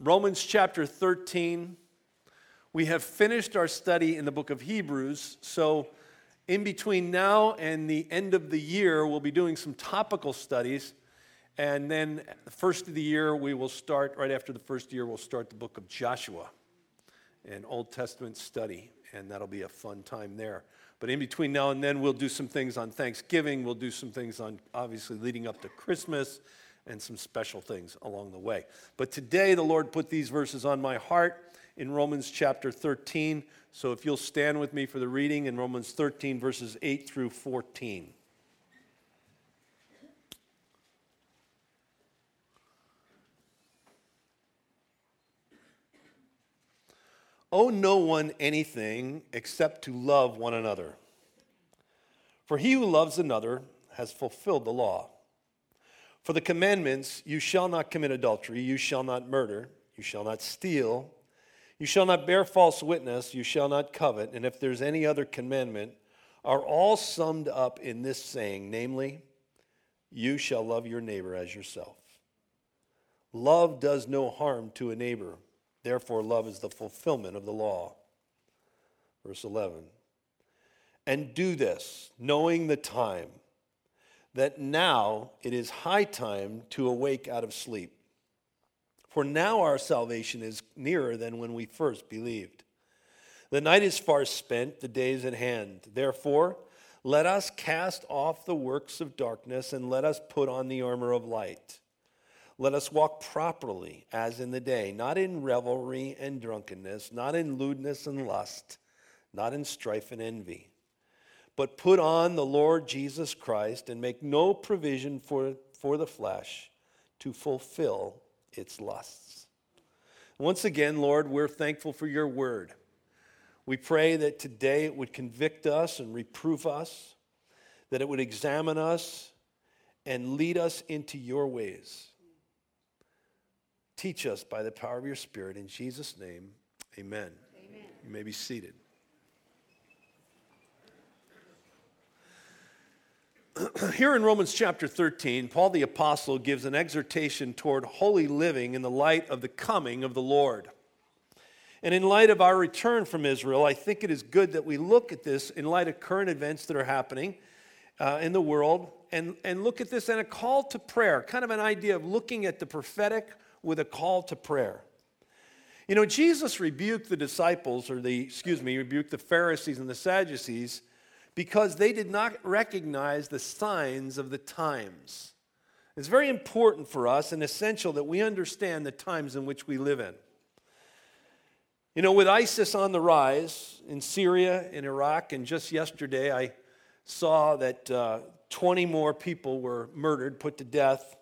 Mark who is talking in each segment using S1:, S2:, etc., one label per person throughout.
S1: Romans chapter 13. We have finished our study in the book of Hebrews, so in between now and the end of the year, we'll be doing some topical studies, and then the first of the year, we will start, right after the first year, we'll start the book of Joshua, an Old Testament study, and that'll be a fun time there. But in between now and then, we'll do some things on Thanksgiving, we'll do some things on, obviously, leading up to Christmas, and some special things along the way. But today, the Lord put these verses on my heart in Romans chapter 13. So if you'll stand with me for the reading in Romans 13, verses 8 through 14. Owe no one anything except to love one another. For he who loves another has fulfilled the law. For the commandments, you shall not commit adultery, you shall not murder, you shall not steal, you shall not bear false witness, you shall not covet, and if there's any other commandment, are all summed up in this saying, namely, you shall love your neighbor as yourself. Love does no harm to a neighbor, therefore love is the fulfillment of the law. Verse 11, and do this, knowing the time, that now it is high time to awake out of sleep. For now our salvation is nearer than when we first believed. The night is far spent, the day is at hand. Therefore, let us cast off the works of darkness and let us put on the armor of light. Let us walk properly as in the day, not in revelry and drunkenness, not in lewdness and lust, not in strife and envy. But put on the Lord Jesus Christ and make no provision for the flesh to fulfill its lusts. Once again, Lord, we're thankful for your word. We pray that today it would convict us and reproof us, that it would examine us and lead us into your ways. Teach us by the power of your Spirit. In Jesus' name, amen. Amen. You may be seated. Here in Romans chapter 13, Paul the Apostle gives an exhortation toward holy living in the light of the coming of the Lord. And in light of our return from Israel, I think it is good that we look at this in light of current events that are happening in the world and look at this and a call to prayer, kind of an idea of looking at the prophetic with a call to prayer. You know, Jesus rebuked the disciples, rebuked the Pharisees and the Sadducees because they did not recognize the signs of the times. It's very important for us and essential that we understand the times in which we live in. You know, with ISIS on the rise in Syria, in Iraq, and just yesterday I saw that 20 more people were murdered, put to death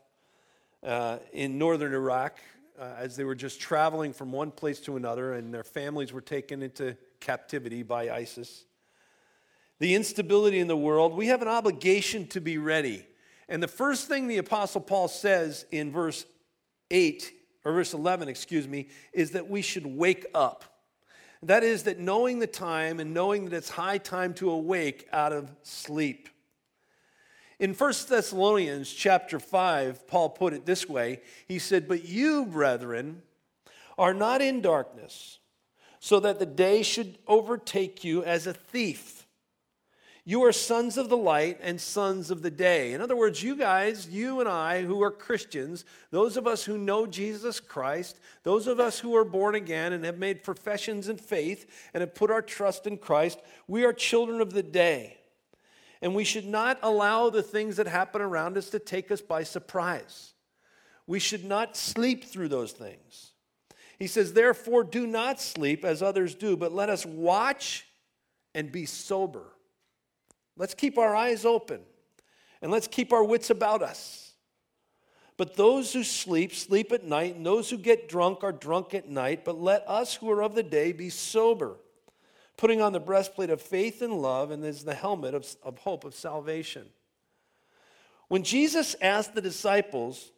S1: in northern Iraq as they were just traveling from one place to another, and their families were taken into captivity by ISIS. The instability in the world, we have an obligation to be ready. And the first thing the Apostle Paul says in verse 11, is that we should wake up. That is, that knowing the time and knowing that it's high time to awake out of sleep. In 1 Thessalonians chapter 5, Paul put it this way. He said, but you, brethren, are not in darkness, so that the day should overtake you as a thief. You are sons of the light and sons of the day. In other words, you guys, you and I who are Christians, those of us who know Jesus Christ, those of us who are born again and have made professions in faith and have put our trust in Christ, we are children of the day. And we should not allow the things that happen around us to take us by surprise. We should not sleep through those things. He says, therefore, do not sleep as others do, but let us watch and be sober. Let's keep our eyes open, and let's keep our wits about us. But those who sleep, sleep at night, and those who get drunk are drunk at night. But let us who are of the day be sober, putting on the breastplate of faith and love, and there's the helmet of hope of salvation. When Jesus was asked of the disciples,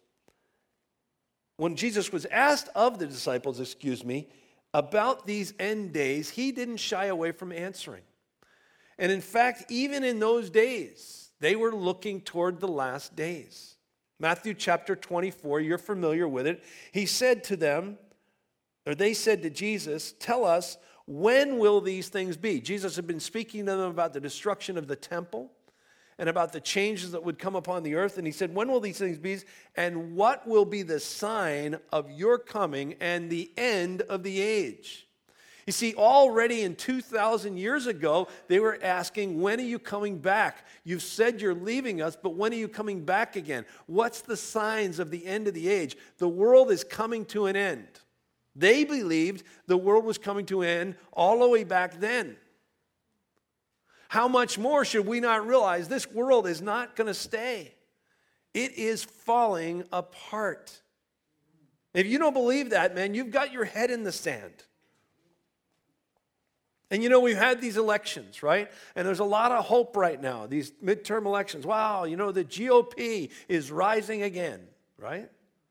S1: about these end days, he didn't shy away from answering. And in fact, even in those days, they were looking toward the last days. Matthew chapter 24, you're familiar with it. He said to them, or they said to Jesus, tell us, when will these things be? Jesus had been speaking to them about the destruction of the temple and about the changes that would come upon the earth. And he said, when will these things be? And what will be the sign of your coming and the end of the age? You see, already in 2,000 years ago, they were asking, when are you coming back? You've said you're leaving us, but when are you coming back again? What's the signs of the end of the age? The world is coming to an end. They believed the world was coming to an end all the way back then. How much more should we not realize this world is not going to stay? It is falling apart. If you don't believe that, man, you've got your head in the sand. And you know, we've had these elections, right? And there's a lot of hope right now, these midterm elections. Wow, you know, the GOP is rising again, right?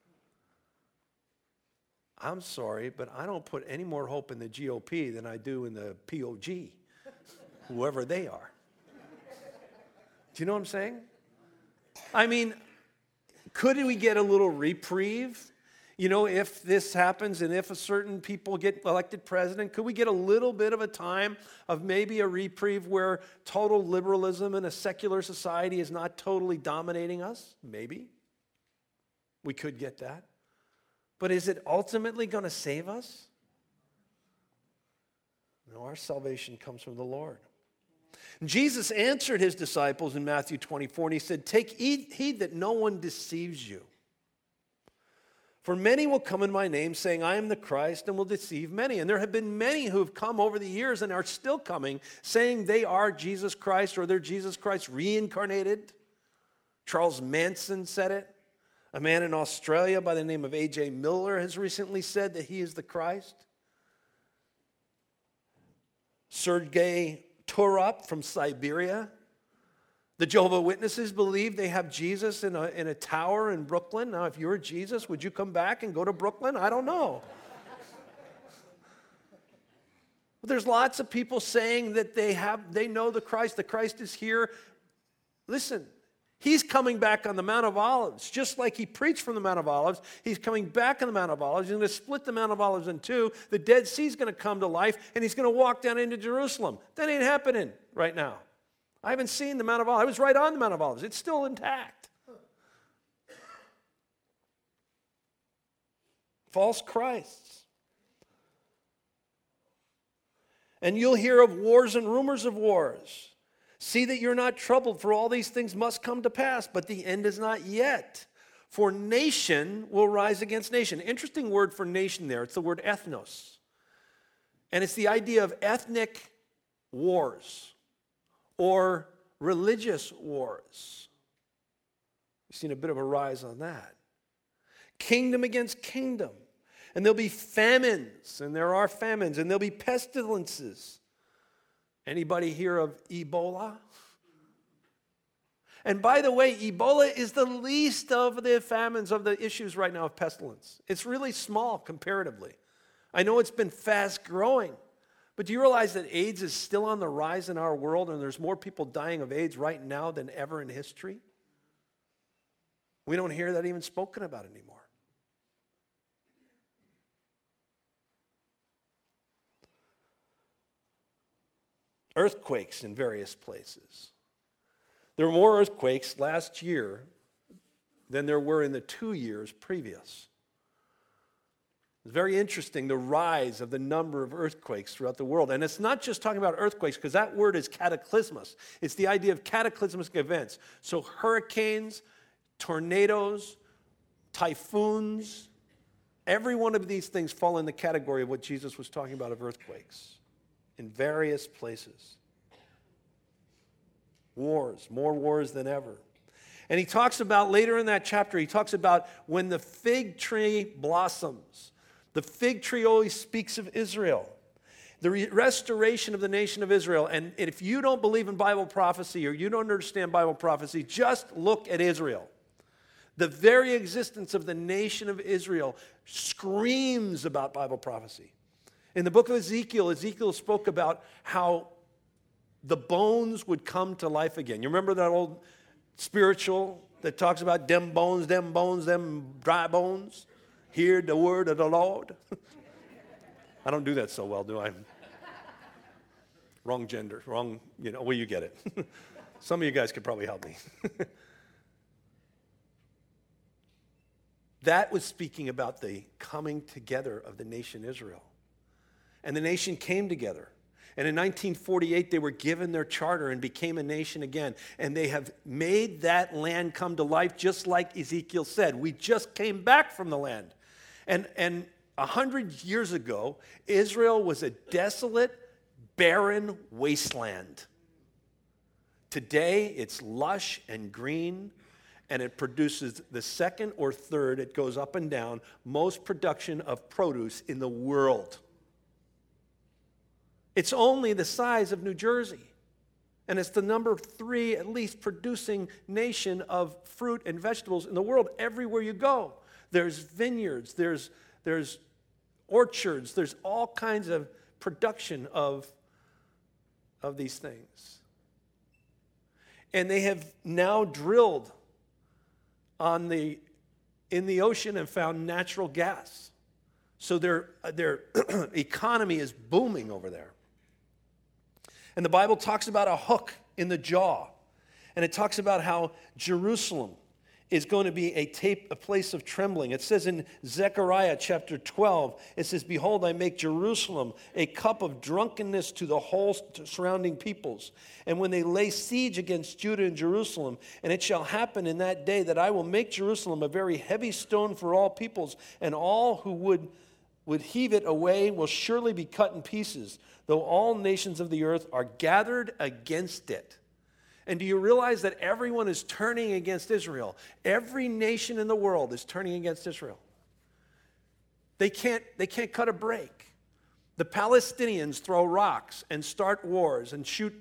S1: I'm sorry, but I don't put any more hope in the GOP than I do in the POG, whoever they are. Do you know what I'm saying? I mean, could we get a little reprieve? You know, if this happens and if a certain people get elected president, could we get a little bit of a time of maybe a reprieve where total liberalism in a secular society is not totally dominating us? Maybe. We could get that. But is it ultimately going to save us? No, our salvation comes from the Lord. Jesus answered his disciples in Matthew 24, and he said, take heed that no one deceives you. For many will come in my name, saying, I am the Christ, and will deceive many. And there have been many who have come over the years and are still coming, saying they are Jesus Christ, or they're Jesus Christ reincarnated. Charles Manson said it. A man in Australia by the name of A.J. Miller has recently said that he is the Christ. Sergei Turop from Siberia. The Jehovah's Witnesses believe they have Jesus in a tower in Brooklyn. Now, if you were Jesus, would you come back and go to Brooklyn? I don't know. But there's lots of people saying that they know the Christ. The Christ is here. Listen, he's coming back on the Mount of Olives. Just like he preached from the Mount of Olives, he's coming back on the Mount of Olives. He's going to split the Mount of Olives in two. The Dead Sea's going to come to life, and he's going to walk down into Jerusalem. That ain't happening right now. I haven't seen the Mount of Olives. I was right on the Mount of Olives. It's still intact. False Christs. And you'll hear of wars and rumors of wars. See that you're not troubled, for all these things must come to pass, but the end is not yet. For nation will rise against nation. Interesting word for nation there. It's the word ethnos. And it's the idea of ethnic wars or religious wars. We've seen a bit of a rise on that. Kingdom against kingdom. And there'll be famines, and there are famines, and there'll be pestilences. Anybody hear of Ebola? And by the way, Ebola is the least of the famines, of the issues right now of pestilence. It's really small comparatively. I know it's been fast growing. But do you realize that AIDS is still on the rise in our world, and there's more people dying of AIDS right now than ever in history? We don't hear that even spoken about anymore. Earthquakes in various places. There were more earthquakes last year than there were in the 2 years previous. It's very interesting, the rise of the number of earthquakes throughout the world. And it's not just talking about earthquakes, because that word is cataclysmos. It's the idea of cataclysmic events. So hurricanes, tornadoes, typhoons, every one of these things fall in the category of what Jesus was talking about of earthquakes in various places. Wars, more wars than ever. And he talks about, later in that chapter, he talks about when the fig tree blossoms. The fig tree always speaks of Israel, the restoration of the nation of Israel. And if you don't believe in Bible prophecy or you don't understand Bible prophecy, just look at Israel. The very existence of the nation of Israel screams about Bible prophecy. In the book of Ezekiel, Ezekiel spoke about how the bones would come to life again. You remember that old spiritual that talks about them dry bones? Hear the word of the Lord. I don't do that so well, do I? Wrong gender, wrong, well, you get it. Some of you guys could probably help me. That was speaking about the coming together of the nation Israel. And the nation came together. And in 1948, they were given their charter and became a nation again. And they have made that land come to life, just like Ezekiel said. We just came back from the land. And 100 years ago, Israel was a desolate, barren wasteland. Today, it's lush and green, and it produces the second or third, it goes up and down, most production of produce in the world. It's only the size of New Jersey. And it's the number 3, at least, producing nation of fruit and vegetables in the world everywhere you go. There's vineyards, there's orchards, there's all kinds of production of these things. And they have now drilled in the ocean and found natural gas. So their economy is booming over there. And the Bible talks about a hook in the jaw. And it talks about how Jerusalem is going to be a place of trembling. It says in Zechariah chapter 12, it says, "Behold, I make Jerusalem a cup of drunkenness to the whole surrounding peoples. And when they lay siege against Judah and Jerusalem, and it shall happen in that day that I will make Jerusalem a very heavy stone for all peoples, and all who would heave it away will surely be cut in pieces, though all nations of the earth are gathered against it." And do you realize that everyone is turning against Israel? Every nation in the world is turning against Israel. They can't cut a break. The Palestinians throw rocks and start wars and shoot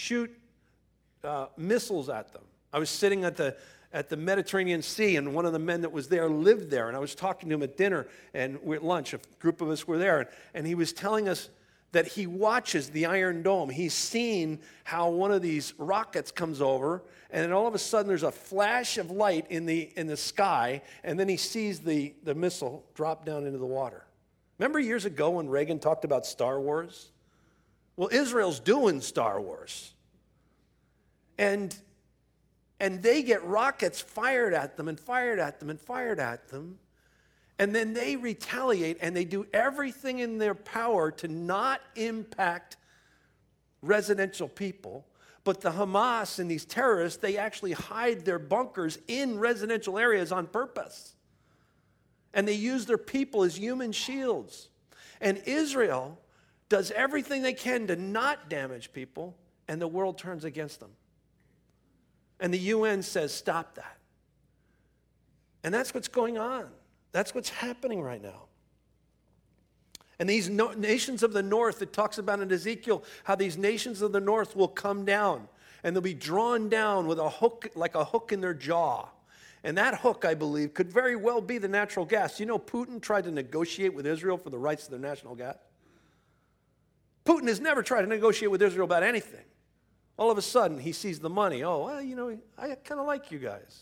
S1: missiles at them. I was sitting at the Mediterranean Sea, and one of the men that was there lived there, and I was talking to him at dinner, and we're at lunch, a group of us were there, and he was telling us that he watches the Iron Dome. He's seen how one of these rockets comes over, and then all of a sudden there's a flash of light in the sky, and then he sees the missile drop down into the water. Remember years ago when Reagan talked about Star Wars? Well, Israel's doing Star Wars. And they get rockets fired at them and fired at them and fired at them. And then they retaliate, and they do everything in their power to not impact residential people. But the Hamas and these terrorists, they actually hide their bunkers in residential areas on purpose. And they use their people as human shields. And Israel does everything they can to not damage people, and the world turns against them. And the UN says, stop that. And that's what's going on. That's what's happening right now. And these nations of the north, it talks about in Ezekiel, how these nations of the north will come down, and they'll be drawn down with a hook, like a hook in their jaw. And that hook, I believe, could very well be the natural gas. You know, Putin tried to negotiate with Israel for the rights to their national gas. Putin has never tried to negotiate with Israel about anything. All of a sudden, he sees the money. Oh, well, I kind of like you guys.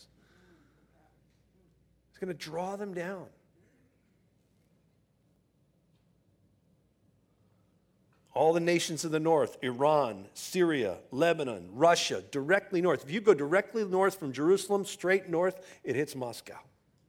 S1: It's going to draw them down. All the nations of the north, Iran, Syria, Lebanon, Russia, directly north. If you go directly north from Jerusalem, straight north, it hits Moscow.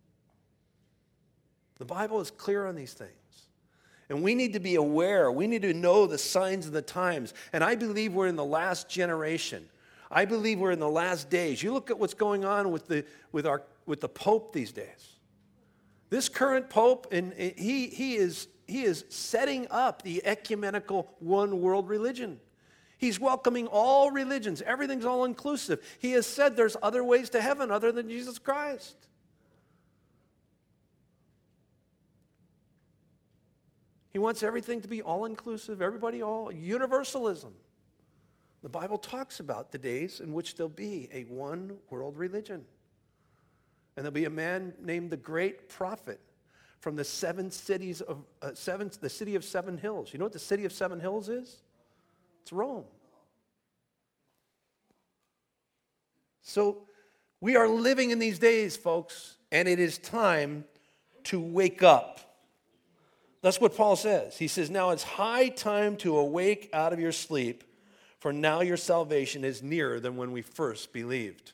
S1: The Bible is clear on these things. And we need to be aware. We need to know the signs of the times. And I believe we're in the last generation. I believe we're in the last days. You look at what's going on with the Pope these days. This current Pope, and he is setting up the ecumenical one world religion. He's welcoming all religions. Everything's all inclusive. He has said there's other ways to heaven other than Jesus Christ. He wants everything to be all inclusive, everybody all universalism. The Bible talks about the days in which there'll be a one world religion. And there'll be a man named the Great Prophet from the the city of seven hills. You know what the city of seven hills is? It's Rome. So we are living in these days, folks, and it is time to wake up. That's what Paul says. He says, now it's high time to awake out of your sleep, for now your salvation is nearer than when we first believed.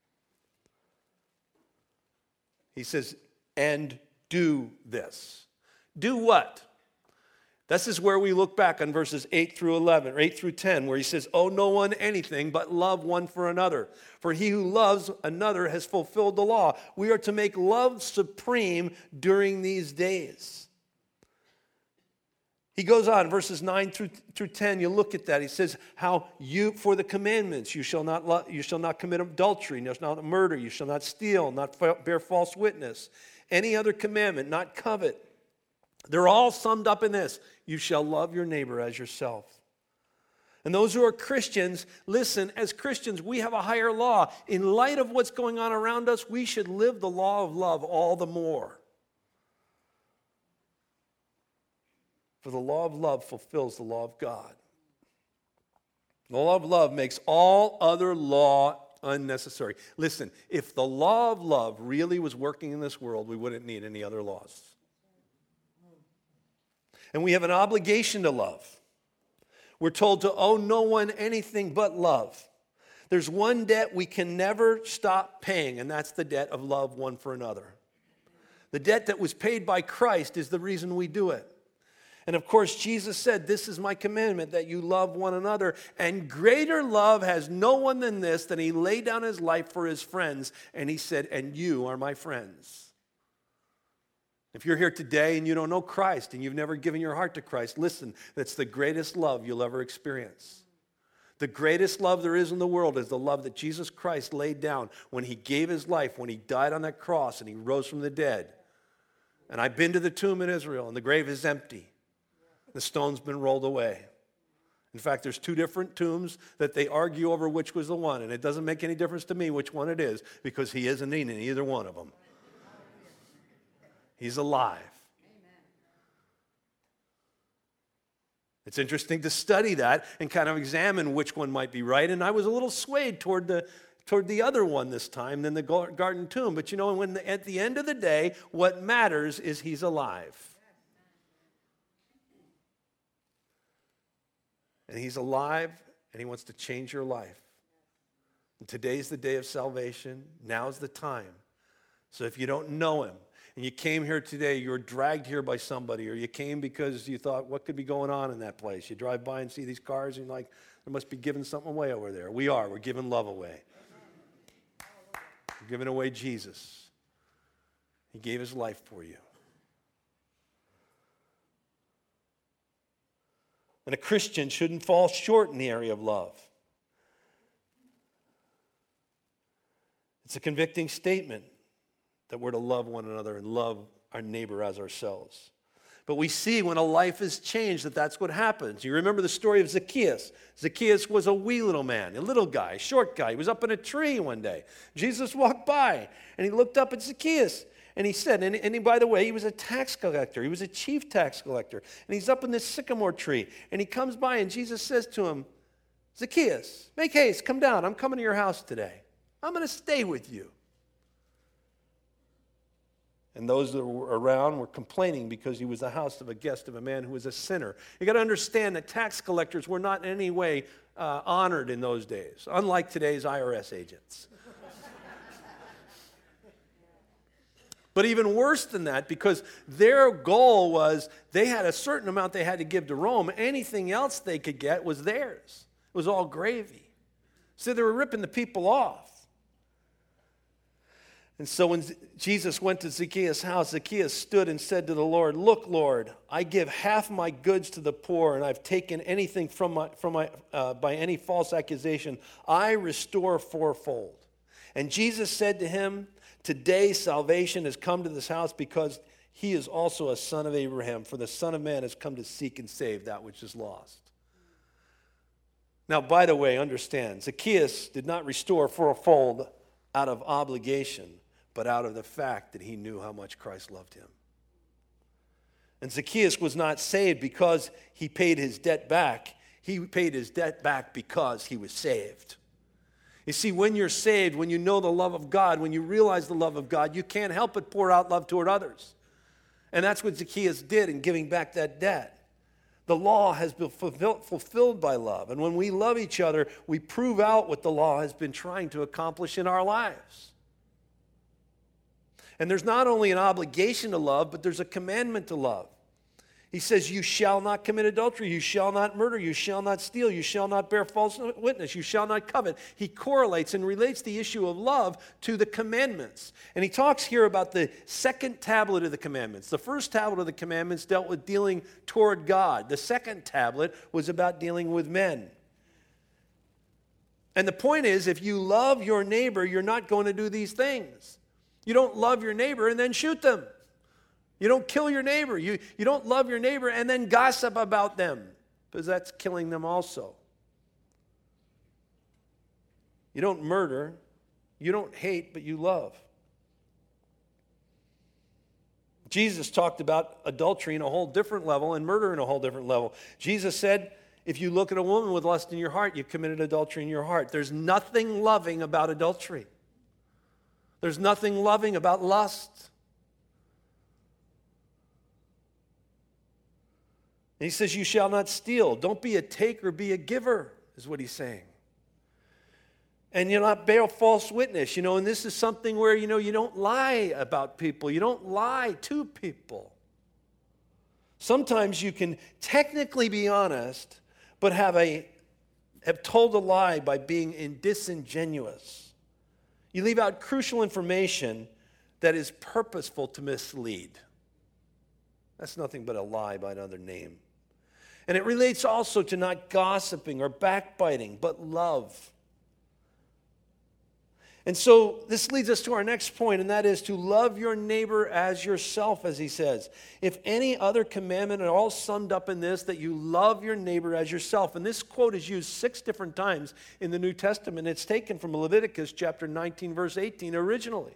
S1: He says, and do this. Do what? This is where we look back on verses 8 through 11, or 8 through 10, where he says, owe no one anything but love one for another. For he who loves another has fulfilled the law. We are to make love supreme during these days. He goes on, verses 9 through 10, you look at that. He says, how you, for the commandments, you shall not commit adultery, you shall not murder, you shall not steal, not bear false witness. Any other commandment, not covet. They're all summed up in this: you shall love your neighbor as yourself. And those who are Christians, listen, as Christians, we have a higher law. In light of what's going on around us, we should live the law of love all the more. For the law of love fulfills the law of God. The law of love makes all other law unnecessary. Listen, if the law of love really was working in this world, we wouldn't need any other laws. And we have an obligation to love. We're told to owe no one anything but love. There's one debt we can never stop paying, and that's the debt of love one for another. The debt that was paid by Christ is the reason we do it. And of course, Jesus said, this is my commandment, that you love one another. And greater love has no one than this, that he laid down his life for his friends. And he said, and you are my friends. If you're here today and you don't know Christ and you've never given your heart to Christ, listen, that's the greatest love you'll ever experience. The greatest love there is in the world is the love that Jesus Christ laid down when he gave his life, when he died on that cross and he rose from the dead. And I've been to the tomb in Israel, and the grave is empty. The stone's been rolled away. In fact, there's two different tombs that they argue over which was the one, and it doesn't make any difference to me which one it is, because he isn't in either one of them. He's alive. Amen. It's interesting to study that and kind of examine which one might be right. And I was a little swayed toward the other one this time than the garden tomb. But you know, at the end of the day, what matters is he's alive. And he's alive, and he wants to change your life. And today's the day of salvation. Now's the time. So if you don't know him, and you came here today, you were dragged here by somebody, or you came because you thought, what could be going on in that place? You drive by and see these cars, and you're like, they must be giving something away over there. We're giving love away. We're giving away Jesus. He gave his life for you. And a Christian shouldn't fall short in the area of love. It's a convicting statement that we're to love one another and love our neighbor as ourselves. But we see when a life is changed that that's what happens. You remember the story of Zacchaeus. Zacchaeus was a wee little man, a little guy, a short guy. He was up in a tree one day. Jesus walked by, and he looked up at Zacchaeus, and he said, and by the way, he was a tax collector. He was a chief tax collector. And he's up in this sycamore tree, and he comes by, and Jesus says to him, Zacchaeus, make haste, come down. I'm coming to your house today. I'm going to stay with you. And those that were around were complaining because he was the house of a guest of a man who was a sinner. You got to understand that tax collectors were not in any way honored in those days, unlike today's IRS agents. But even worse than that, because their goal was they had a certain amount they had to give to Rome. Anything else they could get was theirs. It was all gravy. So they were ripping the people off. And so when Jesus went to Zacchaeus' house, Zacchaeus stood and said to the Lord, look, Lord, I give half my goods to the poor, and I've taken anything by any false accusation, I restore fourfold. And Jesus said to him, today salvation has come to this house because he is also a son of Abraham, for the Son of Man has come to seek and save that which is lost. Now, by the way, understand, Zacchaeus did not restore fourfold out of obligation, but out of the fact that he knew how much Christ loved him. And Zacchaeus was not saved because he paid his debt back. He paid his debt back because he was saved. You see, when you're saved, when you know the love of God, when you realize the love of God, you can't help but pour out love toward others. And that's what Zacchaeus did in giving back that debt. The law has been fulfilled by love. And when we love each other, we prove out what the law has been trying to accomplish in our lives. And there's not only an obligation to love, but there's a commandment to love. He says, you shall not commit adultery, you shall not murder, you shall not steal, you shall not bear false witness, you shall not covet. He correlates and relates the issue of love to the commandments. And he talks here about the second tablet of the commandments. The first tablet of the commandments dealt with dealing toward God. The second tablet was about dealing with men. And the point is, if you love your neighbor, you're not going to do these things. You don't love your neighbor and then shoot them. You don't kill your neighbor. You don't love your neighbor and then gossip about them, because that's killing them also. You don't murder. You don't hate, but you love. Jesus talked about adultery in a whole different level and murder in a whole different level. Jesus said, if you look at a woman with lust in your heart, you've committed adultery in your heart. There's nothing loving about adultery. There's nothing loving about lust. And he says, you shall not steal. Don't be a taker, be a giver, is what he's saying. And you'll not bear false witness, and this is something where, you don't lie about people. You don't lie to people. Sometimes you can technically be honest, but have told a lie by being disingenuous. You leave out crucial information that is purposeful to mislead. That's nothing but a lie by another name. And it relates also to not gossiping or backbiting, but love. And so this leads us to our next point, and that is to love your neighbor as yourself, as he says. If any other commandment are all summed up in this, that you love your neighbor as yourself. And this quote is used 6 different times in the New Testament. It's taken from Leviticus chapter 19, verse 18 originally.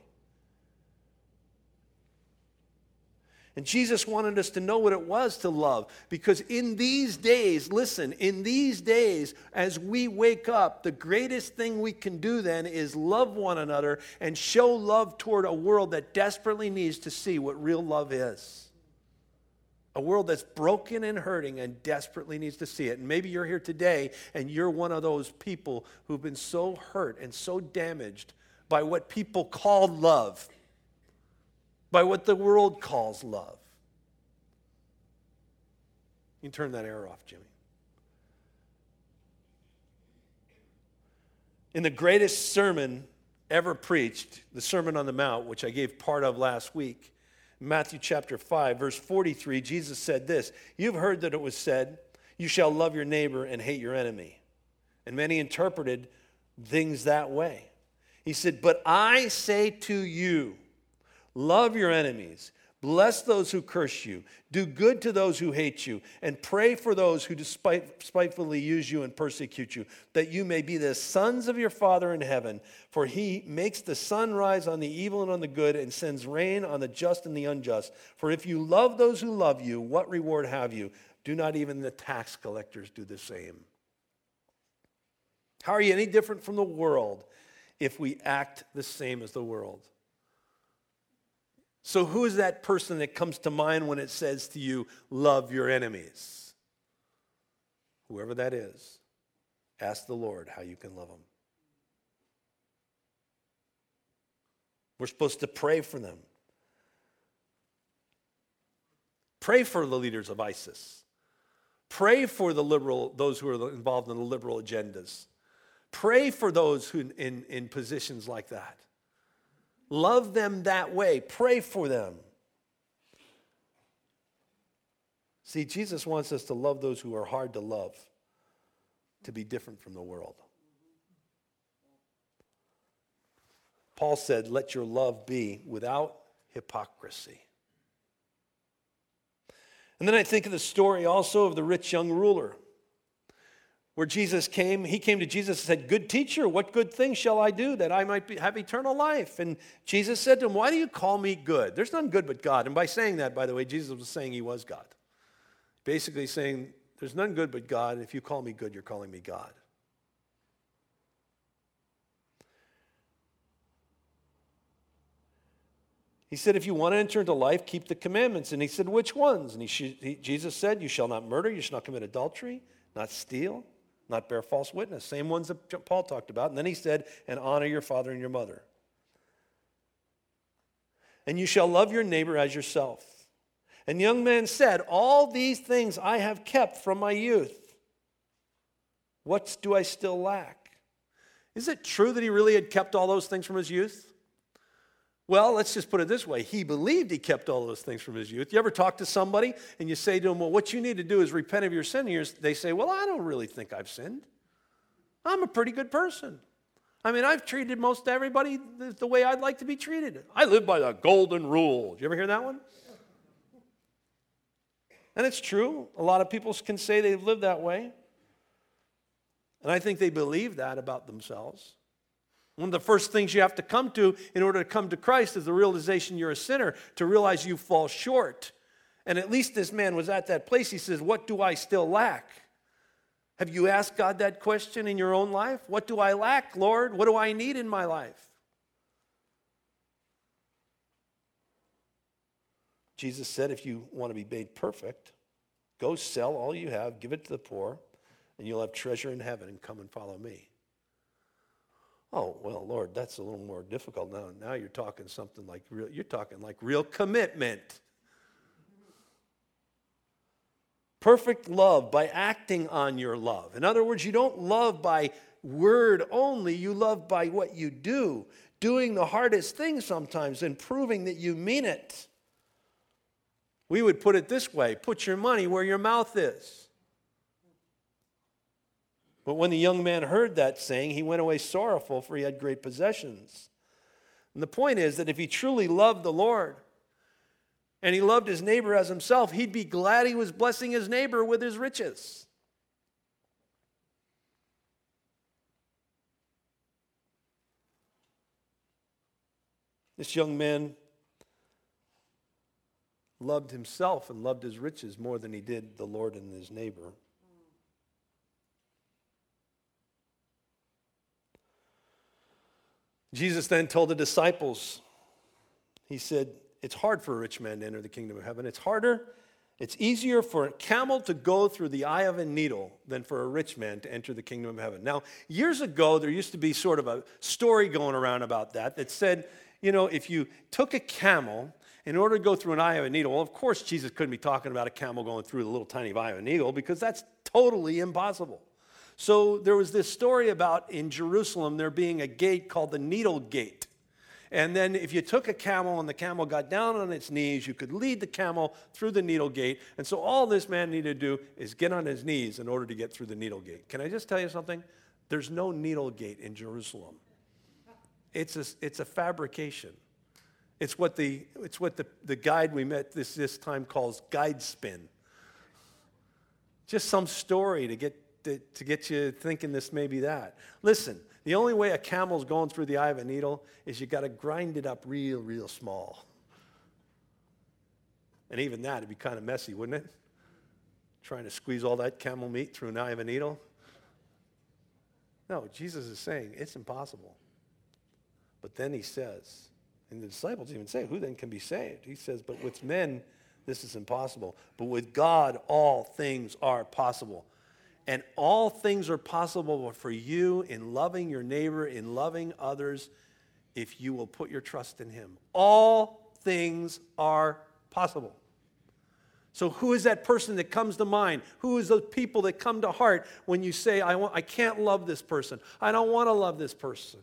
S1: And Jesus wanted us to know what it was to love, because in these days, listen, in these days, as we wake up, the greatest thing we can do then is love one another and show love toward a world that desperately needs to see what real love is. A world that's broken and hurting and desperately needs to see it. And maybe you're here today and you're one of those people who've been so hurt and so damaged by what people call love, by what the world calls love. You can turn that arrow off, Jimmy. In the greatest sermon ever preached, the Sermon on the Mount, which I gave part of last week, Matthew chapter 5, verse 43, Jesus said this, you've heard that it was said, you shall love your neighbor and hate your enemy. And many interpreted things that way. He said, but I say to you, love your enemies, bless those who curse you, do good to those who hate you, and pray for those who spitefully use you and persecute you, that you may be the sons of your Father in heaven. For he makes the sun rise on the evil and on the good, and sends rain on the just and the unjust. For if you love those who love you, what reward have you? Do not even the tax collectors do the same? How are you any different from the world if we act the same as the world? So who is that person that comes to mind when it says to you, love your enemies? Whoever that is, ask the Lord how you can love them. We're supposed to pray for them. Pray for the leaders of ISIS. Pray for those who are involved in the liberal agendas. Pray for those who in positions like that. Love them that way. Pray for them. See, Jesus wants us to love those who are hard to love, to be different from the world. Paul said, let your love be without hypocrisy. And then I think of the story also of the rich young ruler, where Jesus came. He came to Jesus and said, good teacher, what good thing shall I do that I might have eternal life? And Jesus said to him, why do you call me good? There's none good but God. And by saying that, by the way, Jesus was saying he was God. Basically saying, there's none good but God. If you call me good, you're calling me God. He said, if you want to enter into life, keep the commandments. And he said, which ones? And Jesus said, you shall not murder, you shall not commit adultery, not steal, not bear false witness. Same ones that Paul talked about. And then he said, and honor your father and your mother. And you shall love your neighbor as yourself. And the young man said, all these things I have kept from my youth. What do I still lack? Is it true that he really had kept all those things from his youth? Well, let's just put it this way. He believed he kept all those things from his youth. You ever talk to somebody and you say to them, well, what you need to do is repent of your sin. And they say, well, I don't really think I've sinned. I'm a pretty good person. I mean, I've treated most everybody the way I'd like to be treated. I live by the golden rule. Did you ever hear that one? And it's true. A lot of people can say they've lived that way. And I think they believe that about themselves. One of the first things you have to come to in order to come to Christ is the realization you're a sinner, to realize you fall short. And at least this man was at that place. He says, what do I still lack? Have you asked God that question in your own life? What do I lack, Lord? What do I need in my life? Jesus said, if you want to be made perfect, go sell all you have, give it to the poor, and you'll have treasure in heaven, and come and follow me. Oh, well, Lord, that's a little more difficult now. Now you're talking something like real commitment. Perfect love by acting on your love. In other words, you don't love by word only, you love by what you do, doing the hardest thing sometimes and proving that you mean it. We would put it this way, put your money where your mouth is. But when the young man heard that saying, he went away sorrowful, for he had great possessions. And the point is that if he truly loved the Lord and he loved his neighbor as himself, he'd be glad he was blessing his neighbor with his riches. This young man loved himself and loved his riches more than he did the Lord and his neighbor. Jesus then told the disciples, he said, it's hard for a rich man to enter the kingdom of heaven. It's easier for a camel to go through the eye of a needle than for a rich man to enter the kingdom of heaven. Now, years ago, there used to be sort of a story going around about that said, if you took a camel in order to go through an eye of a needle, well, of course, Jesus couldn't be talking about a camel going through the little tiny eye of a needle because that's totally impossible. So there was this story about in Jerusalem there being a gate called the Needle Gate. And then if you took a camel and the camel got down on its knees, you could lead the camel through the needle gate. And so all this man needed to do is get on his knees in order to get through the needle gate. Can I just tell you something? There's no needle gate in Jerusalem. It's a fabrication. It's what the guide we met this time calls guide spin. Just some story to get you thinking this may be that. Listen, the only way a camel's going through the eye of a needle is you got to grind it up real, real small. And even that would be kind of messy, wouldn't it? Trying to squeeze all that camel meat through an eye of a needle. No, Jesus is saying it's impossible. But then he says, and the disciples even say, who then can be saved? He says, but with men, this is impossible. But with God, all things are possible. And all things are possible for you in loving your neighbor, in loving others, if you will put your trust in him. All things are possible. So who is that person that comes to mind? Who is those people that come to heart when you say, I can't love this person. I don't want to love this person.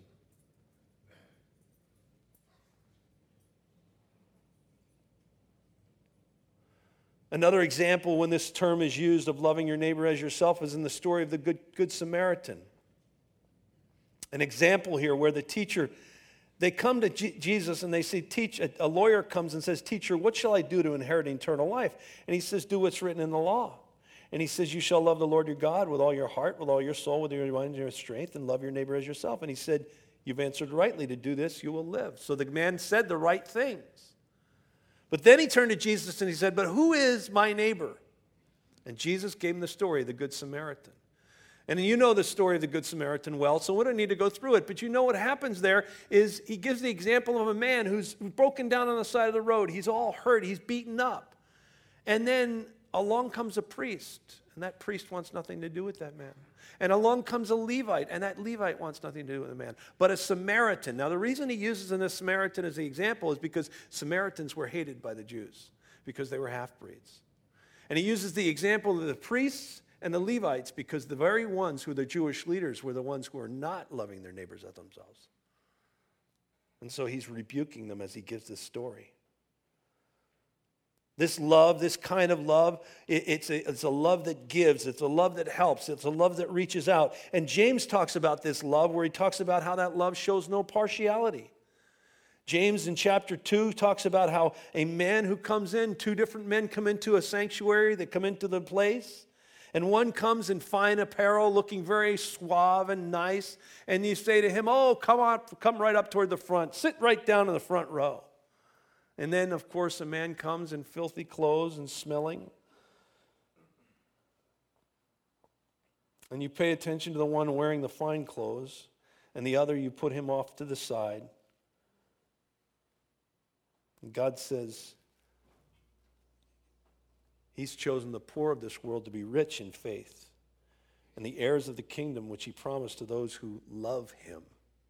S1: Another example when this term is used of loving your neighbor as yourself is in the story of the Good Samaritan. An example here where the teacher, they come to Jesus and they say, a lawyer comes and says, teacher, what shall I do to inherit eternal life? And he says, do what's written in the law. And he says, you shall love the Lord your God with all your heart, with all your soul, with your mind and your strength, and love your neighbor as yourself. And he said, you've answered rightly. To do this, you will live. So the man said the right things. But then he turned to Jesus and he said, but who is my neighbor? And Jesus gave him the story of the Good Samaritan. And you know the story of the Good Samaritan well, so we don't need to go through it. But you know what happens there is he gives the example of a man who's broken down on the side of the road. He's all hurt. He's beaten up. And then along comes a priest, and that priest wants nothing to do with that man. And along comes a Levite, and that Levite wants nothing to do with the man. But a Samaritan. Now, the reason he uses a Samaritan as the example is because Samaritans were hated by the Jews because they were half-breeds. And he uses the example of the priests and the Levites because the very ones who were the Jewish leaders were the ones who were not loving their neighbors as themselves. And so he's rebuking them as he gives this story. This love, this kind of love, it's a love that gives. It's a love that helps. It's a love that reaches out. And James talks about this love where he talks about how that love shows no partiality. James in chapter 2 talks about how a man who comes in, two different men come into a sanctuary, they come into the place. And one comes in fine apparel, looking very suave and nice. And you say to him, oh, come right up toward the front. Sit right down in the front row. And then, of course, a man comes in filthy clothes and smelling. And you pay attention to the one wearing the fine clothes, and the other you put him off to the side. And God says, He's chosen the poor of this world to be rich in faith and the heirs of the kingdom which He promised to those who love Him.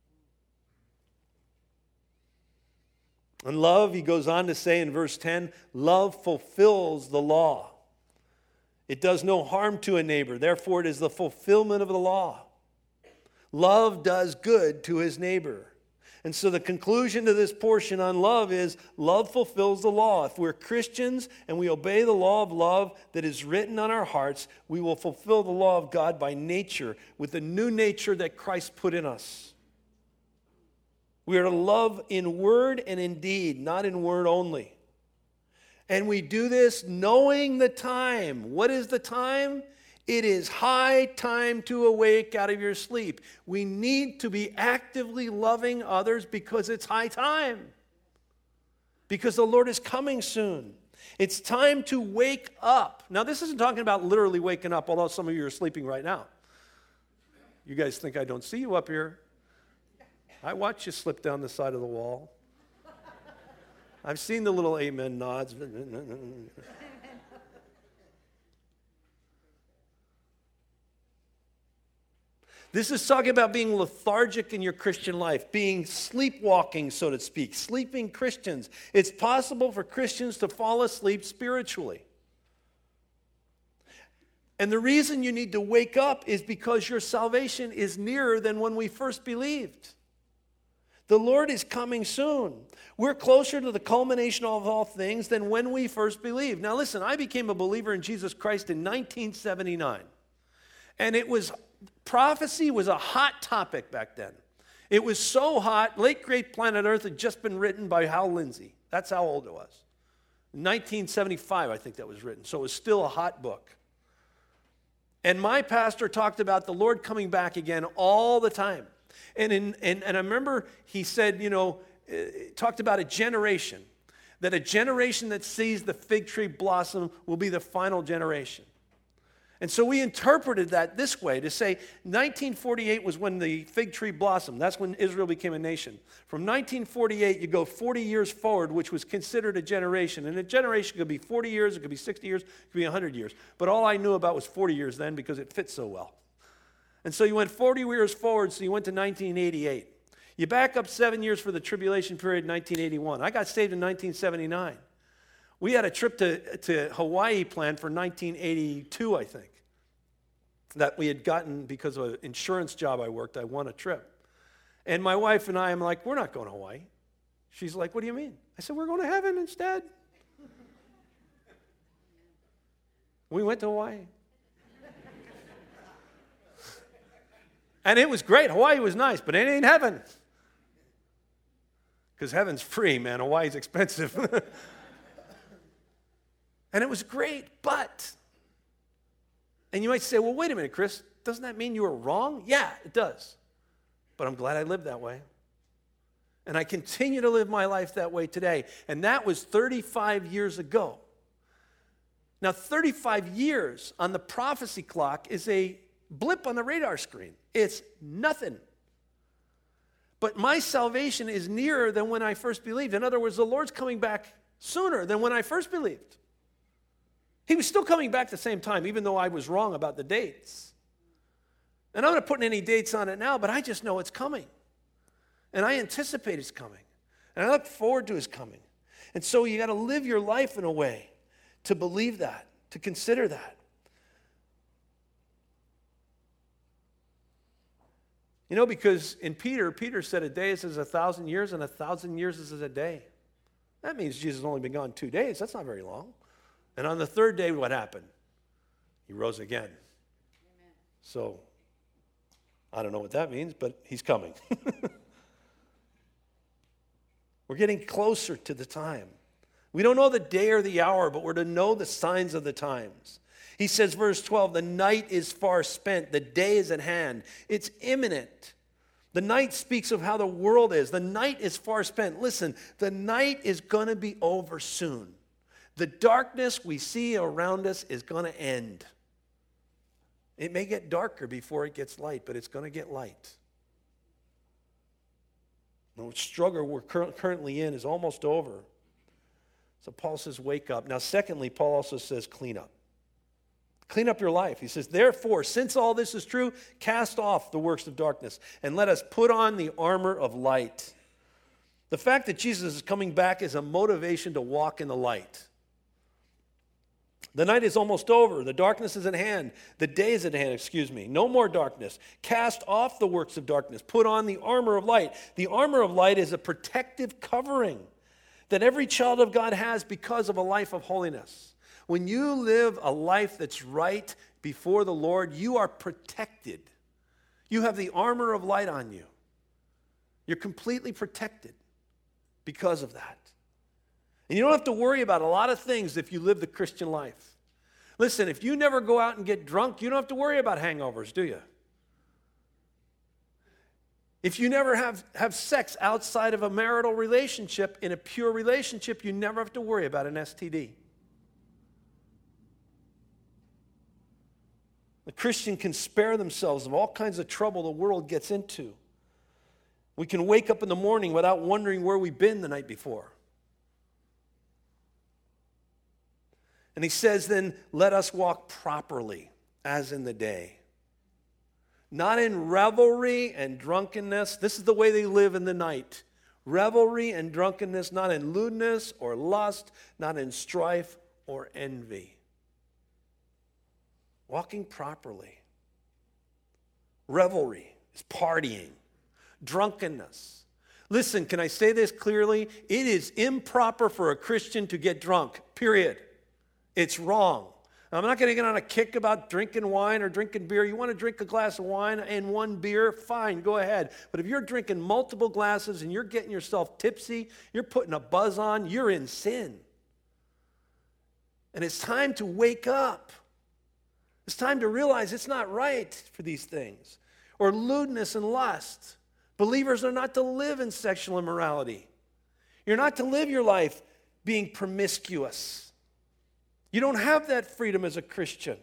S1: And love, he goes on to say in verse 10, love fulfills the law. It does no harm to a neighbor. Therefore, it is the fulfillment of the law. Love does good to his neighbor. And so the conclusion to this portion on love is love fulfills the law. If we're Christians and we obey the law of love that is written on our hearts, we will fulfill the law of God by nature, with the new nature that Christ put in us. We are to love in word and in deed, not in word only. And we do this knowing the time. What is the time? It is high time to awake out of your sleep. We need to be actively loving others because it's high time. Because the Lord is coming soon. It's time to wake up. Now, this isn't talking about literally waking up, although some of you are sleeping right now. You guys think I don't see you up here. I watch you slip down the side of the wall. I've seen the little amen nods. This is talking about being lethargic in your Christian life, being sleepwalking, so to speak, sleeping Christians. It's possible for Christians to fall asleep spiritually. And the reason you need to wake up is because your salvation is nearer than when we first believed. The Lord is coming soon. We're closer to the culmination of all things than when we first believed. Now listen, I became a believer in Jesus Christ in 1979. And prophecy was a hot topic back then. It was so hot, Late Great Planet Earth had just been written by Hal Lindsey. That's how old it was. In 1975, I think that was written. So it was still a hot book. And my pastor talked about the Lord coming back again all the time. And I remember he said, talked about a generation that sees the fig tree blossom will be the final generation. And so we interpreted that this way, to say 1948 was when the fig tree blossomed. That's when Israel became a nation. From 1948, you go 40 years forward, which was considered a generation. And a generation could be 40 years, it could be 60 years, it could be 100 years. But all I knew about was 40 years then because it fit so well. And so you went 40 years forward, so you went to 1988. You back up 7 years for the tribulation period in 1981. I got saved in 1979. We had a trip to Hawaii planned for 1982, I think, that we had gotten because of an insurance job I worked. I won a trip. And my wife and I am like, we're not going to Hawaii. She's like, what do you mean? I said, we're going to heaven instead. We went to Hawaii. And it was great. Hawaii was nice, but it ain't heaven. Because heaven's free, man. Hawaii's expensive. And it was great, but... And you might say, well, wait a minute, Chris. Doesn't that mean you were wrong? Yeah, it does. But I'm glad I lived that way. And I continue to live my life that way today. And that was 35 years ago. Now, 35 years on the prophecy clock is a blip on the radar screen. It's nothing. But my salvation is nearer than when I first believed. In other words, the Lord's coming back sooner than when I first believed. He was still coming back at the same time, even though I was wrong about the dates. And I'm not putting any dates on it now, but I just know it's coming. And I anticipate it's coming. And I look forward to his coming. And so you got to live your life in a way to believe that, to consider that. You know, because in Peter said a day is as 1,000 years, and 1,000 years is as a day. That means Jesus has only been gone 2 days. That's not very long. And on the third day, what happened? He rose again. Amen. So, I don't know what that means, but he's coming. We're getting closer to the time. We don't know the day or the hour, but we're to know the signs of the times. He says, verse 12, the night is far spent, the day is at hand. It's imminent. The night speaks of how the world is. The night is far spent. Listen, the night is going to be over soon. The darkness we see around us is going to end. It may get darker before it gets light, but it's going to get light. The struggle we're currently in is almost over. So Paul says, wake up. Now, secondly, Paul also says, clean up. Clean up your life. He says, therefore, since all this is true, cast off the works of darkness and let us put on the armor of light. The fact that Jesus is coming back is a motivation to walk in the light. The night is almost over. The darkness is at hand. The day is at hand, No more darkness. Cast off the works of darkness. Put on the armor of light. The armor of light is a protective covering that every child of God has because of a life of holiness. When you live a life that's right before the Lord, you are protected. You have the armor of light on you. You're completely protected because of that. And you don't have to worry about a lot of things if you live the Christian life. Listen, if you never go out and get drunk, you don't have to worry about hangovers, do you? If you never have sex outside of a marital relationship, in a pure relationship, you never have to worry about an STD. The Christian can spare themselves of all kinds of trouble the world gets into. We can wake up in the morning without wondering where we've been the night before. And he says then, let us walk properly as in the day. Not in revelry and drunkenness. This is the way they live in the night. Revelry and drunkenness, not in lewdness or lust, not in strife or envy. Walking properly. Revelry is partying. Drunkenness. Listen, can I say this clearly? It is improper for a Christian to get drunk, period. It's wrong. I'm not going to get on a kick about drinking wine or drinking beer. You want to drink a glass of wine and one beer? Fine, go ahead. But if you're drinking multiple glasses and you're getting yourself tipsy, you're putting a buzz on, you're in sin. And it's time to wake up. It's time to realize it's not right for these things. Or lewdness and lust. Believers are not to live in sexual immorality. You're not to live your life being promiscuous. You don't have that freedom as a Christian.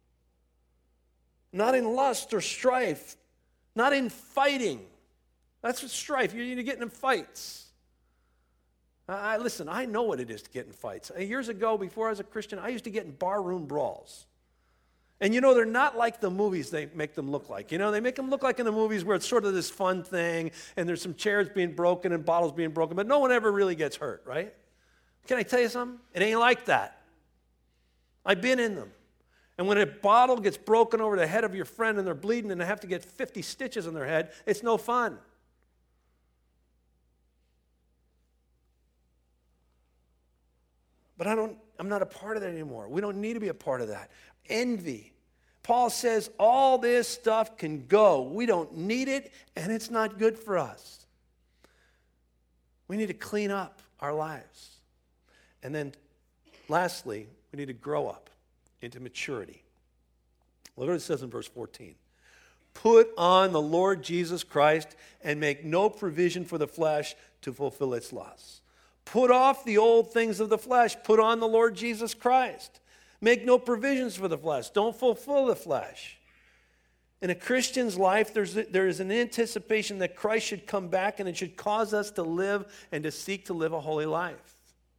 S1: Not in lust or strife. Not in fighting. That's what strife. You need to get in fights. Listen, I know what it is to get in fights. Years ago, before I was a Christian, I used to get in barroom brawls. And you know, they're not like the movies they make them look like. You know, they make them look like in the movies where it's sort of this fun thing, and there's some chairs being broken and bottles being broken, but no one ever really gets hurt, right? Can I tell you something? It ain't like that. I've been in them. And when a bottle gets broken over the head of your friend and they're bleeding and they have to get 50 stitches on their head, it's no fun. But I'm not a part of that anymore. We don't need to be a part of that. Envy. Paul says all this stuff can go. We don't need it, and it's not good for us. We need to clean up our lives. And then lastly, we need to grow up into maturity. Look what it says in verse 14. Put on the Lord Jesus Christ and make no provision for the flesh to fulfill its lusts. Put off the old things of the flesh. Put on the Lord Jesus Christ. Make no provisions for the flesh. Don't fulfill the flesh. In a Christian's life, there is an anticipation that Christ should come back, and it should cause us to live and to seek to live a holy life.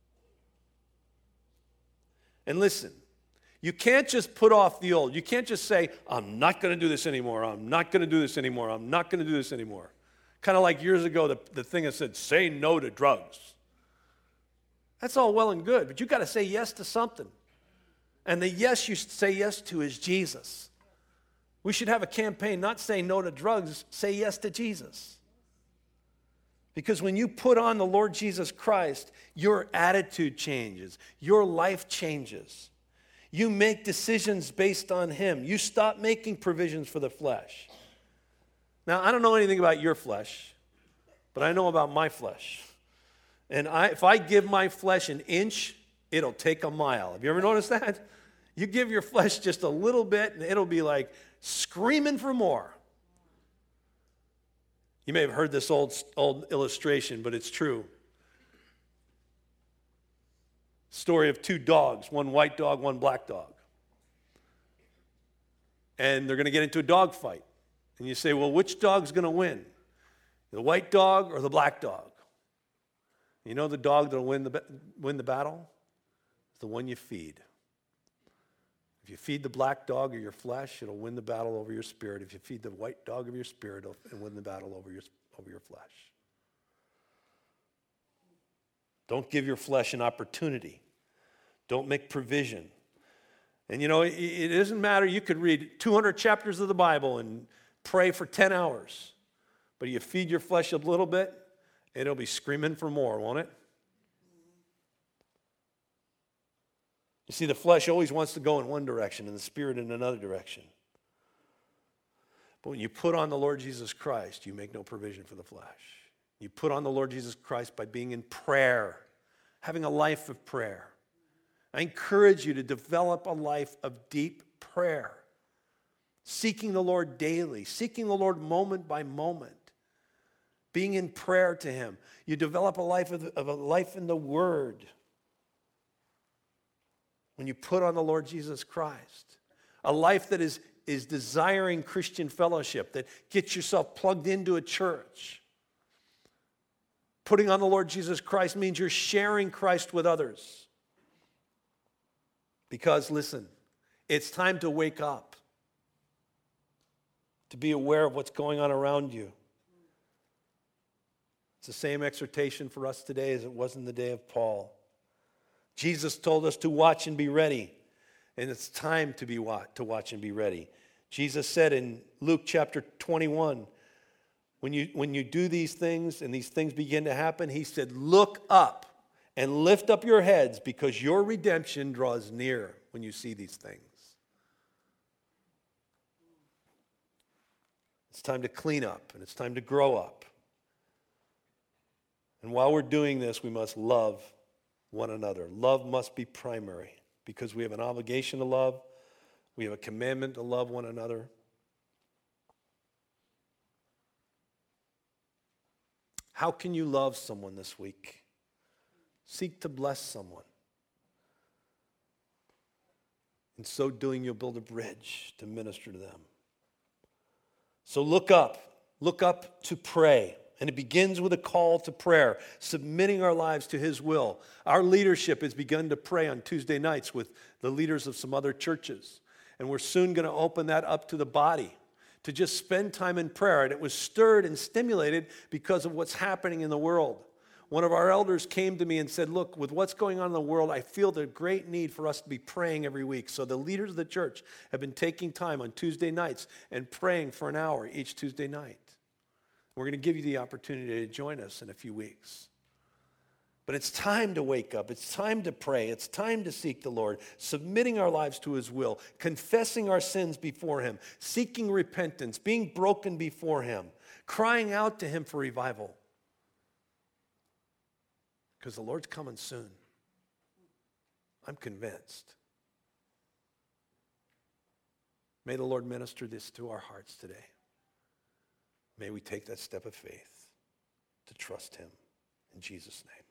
S1: And listen, you can't just put off the old. You can't just say, I'm not going to do this anymore. I'm not going to do this anymore. I'm not going to do this anymore. Kind of like years ago, the thing that said, say no to drugs. That's all well and good, but you've got to say yes to something. And the yes you say yes to is Jesus. We should have a campaign, not say no to drugs, say yes to Jesus. Because when you put on the Lord Jesus Christ, your attitude changes. Your life changes. You make decisions based on Him. You stop making provisions for the flesh. Now, I don't know anything about your flesh, but I know about my flesh. And if I give my flesh an inch, it'll take a mile. Have you ever noticed that? You give your flesh just a little bit, and it'll be like screaming for more. You may have heard this old illustration, but it's true. Story of two dogs, one white dog, one black dog. And they're going to get into a dog fight. And you say, well, which dog's going to win? The white dog or the black dog? You know the dog that will win the battle? It's the one you feed. If you feed the black dog of your flesh, it'll win the battle over your spirit. If you feed the white dog of your spirit, it'll win the battle over your flesh. Don't give your flesh an opportunity. Don't make provision. And you know, it doesn't matter. You could read 200 chapters of the Bible and pray for 10 hours. But you feed your flesh a little bit, it'll be screaming for more, won't it? You see, the flesh always wants to go in one direction and the spirit in another direction. But when you put on the Lord Jesus Christ, you make no provision for the flesh. You put on the Lord Jesus Christ by being in prayer, having a life of prayer. I encourage you to develop a life of deep prayer, seeking the Lord daily, seeking the Lord moment by moment, being in prayer to Him. You develop a life of a life in the Word. When you put on the Lord Jesus Christ, a life that is desiring Christian fellowship, that gets yourself plugged into a church. Putting on the Lord Jesus Christ means you're sharing Christ with others. Because, listen, it's time to wake up, to be aware of what's going on around you. It's the same exhortation for us today as it was in the day of Paul. Jesus told us to watch and be ready, and it's time to watch and be ready. Jesus said in Luke chapter 21, when you do these things and these things begin to happen, He said, look up and lift up your heads because your redemption draws near when you see these things. It's time to clean up and it's time to grow up. And while we're doing this, we must love one another. Love must be primary because we have an obligation to love. We have a commandment to love one another. How can you love someone this week? Seek to bless someone. In so doing, you'll build a bridge to minister to them. So look up to pray. And it begins with a call to prayer, submitting our lives to His will. Our leadership has begun to pray on Tuesday nights with the leaders of some other churches. And we're soon going to open that up to the body to just spend time in prayer. And it was stirred and stimulated because of what's happening in the world. One of our elders came to me and said, look, with what's going on in the world, I feel the great need for us to be praying every week. So the leaders of the church have been taking time on Tuesday nights and praying for an hour each Tuesday night. We're going to give you the opportunity to join us in a few weeks. But it's time to wake up. It's time to pray. It's time to seek the Lord, submitting our lives to His will, confessing our sins before Him, seeking repentance, being broken before Him, crying out to Him for revival. Because the Lord's coming soon. I'm convinced. May the Lord minister this to our hearts today. May we take that step of faith to trust Him. In Jesus' name.